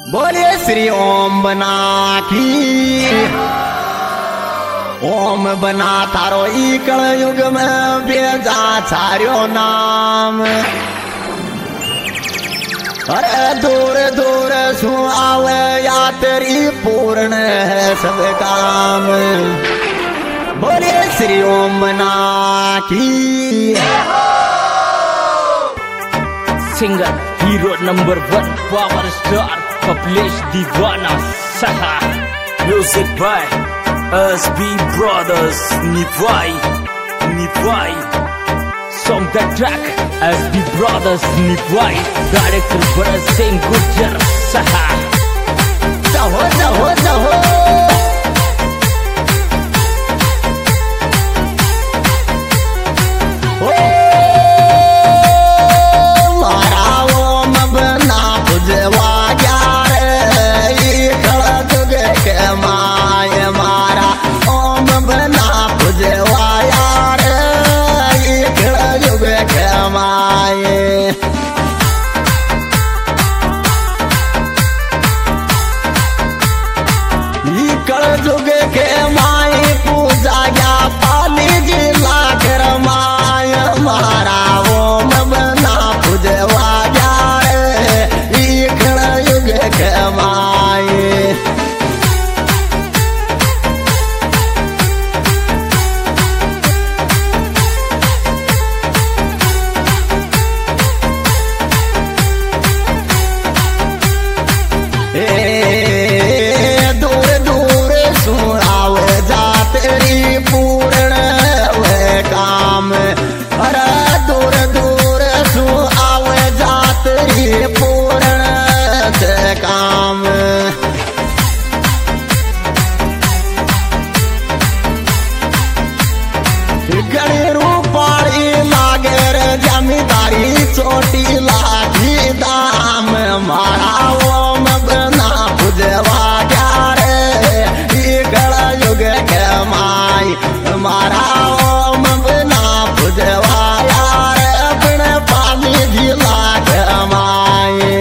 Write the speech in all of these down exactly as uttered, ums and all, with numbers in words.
बोले श्री ओम बना की ओम बना तारो ई कल युग में बेजा छारियो नाम। अरे दूर दूर सु आवे या तेरी पूर्ण है सब काम। बोले श्री ओम बना की singer hero number one power star Kapilesh Deewana सहा। Music by S B brothers निभाई निभाई song the track S B brothers निभाई डायरेक्टर भरत सिंह गुर्जर सहा। जाहो जाहो जाहो छोटी लाठी दाम मारा ओम बना पुजवा रे गला युग के माई मारा ओम बना पुजवा यार अपने पानी झिला के माई।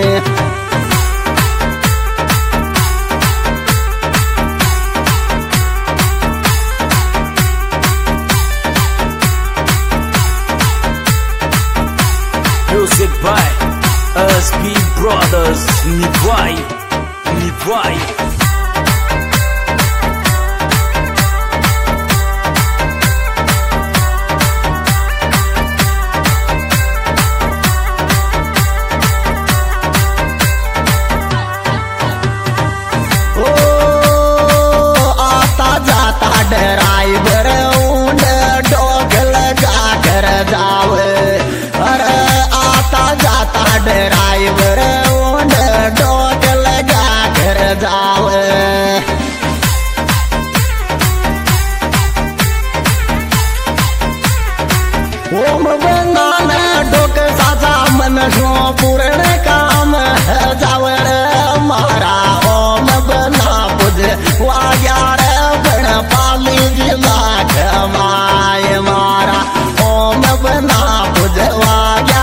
Music by S B Brothers Nivai Nivai ओ आता जाता ड्राइवर ऊंड डोक लगा कर जावे। अरे जाता ड्राइवर ऊंड डोक लगा कर जावे। ओम बनाना डोक साचा मन सो पूर्ण काम है जावे मारा ओम बना पुजे वाग्या रे बन पाली जिला के माय मारा ओम बना पुजे वाग्या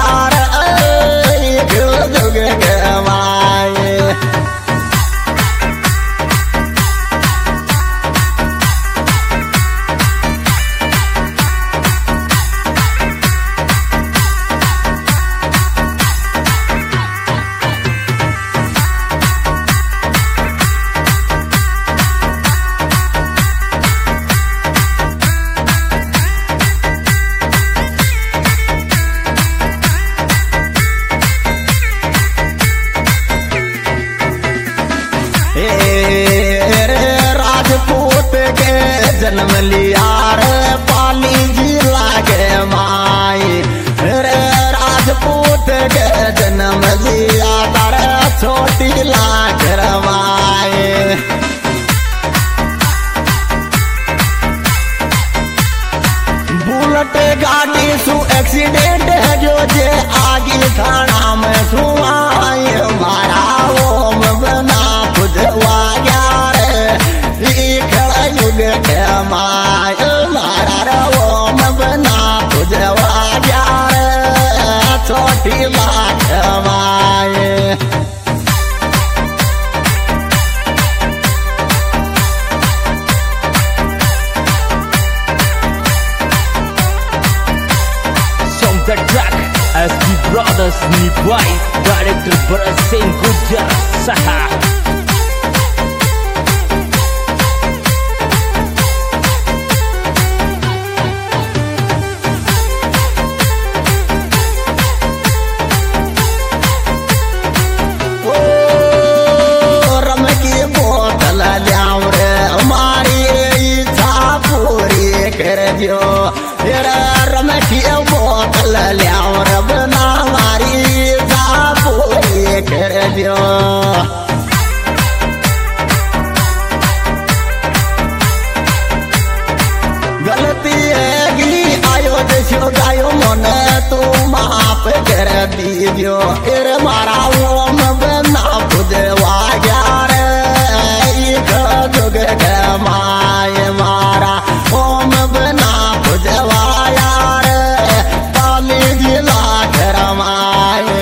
जन्म लिया रे पाली जिला के माई रे राजपूत के जन्म लिया तारे छोटी लाख रमाए। बुलेट गाड़ी सु एक्सीडेंट है जो जे आगे थाना में सुआई मारा ओम बना पुजवा रे युग के माय मारा ओम बना पुजवा रे छोटी लाख माय। Brothers निभाई डायरेक्टर भरत सिंह गुर्जर सहा रम की बोतल लियाओ रब ना मारी पूरी कर दियो गलती है आयो देशो गायो मन तू माफ कर दीजियो फिर मारा ओम बना खुदवा यार जुग के माय मारा ओम बना खुदवा यार पाली जिला करमाए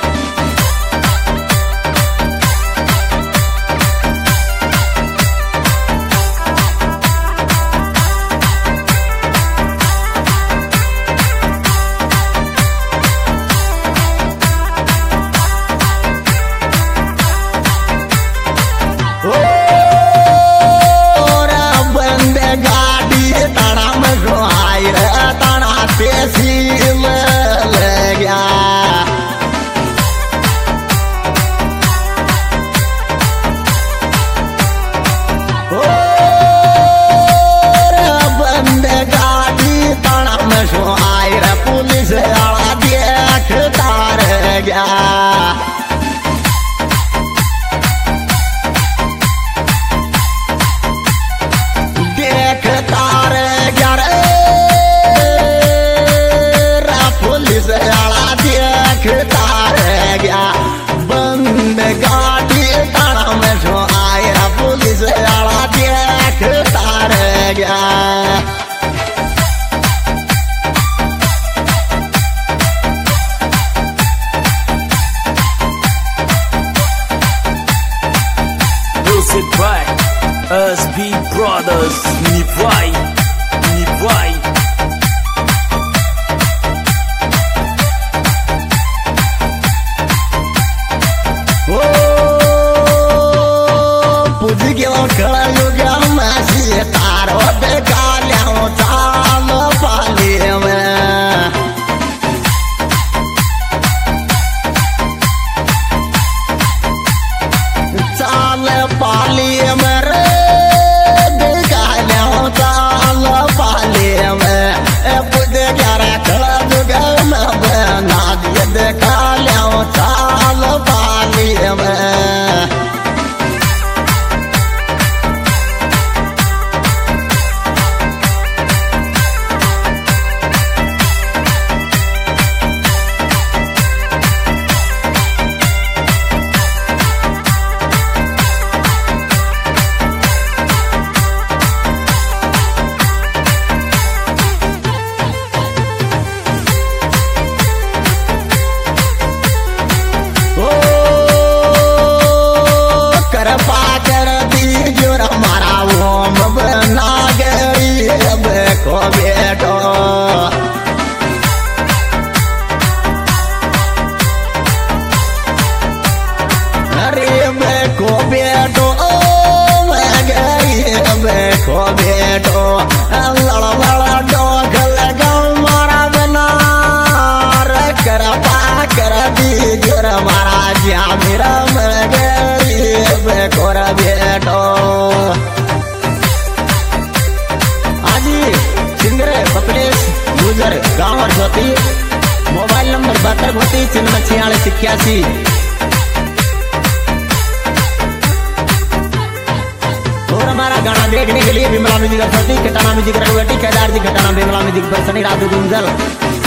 पुलिस आला देखता रह गया देखता रह गया रे पुलिस आला देखता रह गया बंद गाड़ी ताना में जो आया पुलिस आला देखता रह गया by S B Brothers निभाई निभाई ओ पूज गयो खड़ा युगा मासी तारो देखा लो चाल पाली में चाल पाली में रे देखा लो चाल पाली में पूज ग्यारह खड़ा युगा में बना दिए देखा लो चाल पाली में को बेटो अरे बेको बेटो मैं गई बेको बेटो लड़ा लड़ा डोक लगा मारा बना कर पा कर दी जोर मारा जा मेरा मैं गई बेको बेटो कपिलेश गुर्जर गाँव और ज्योति मोबाइल नंबर बहत्तर बत्तीस चिन्ह छियालीस इक्यासी और हमारा गाना देखने के लिए Vimla music authority, Khatana music रघुवटी, केदार जी खटाना, विमला म्यूजिक पर शनि राधु गुंजल।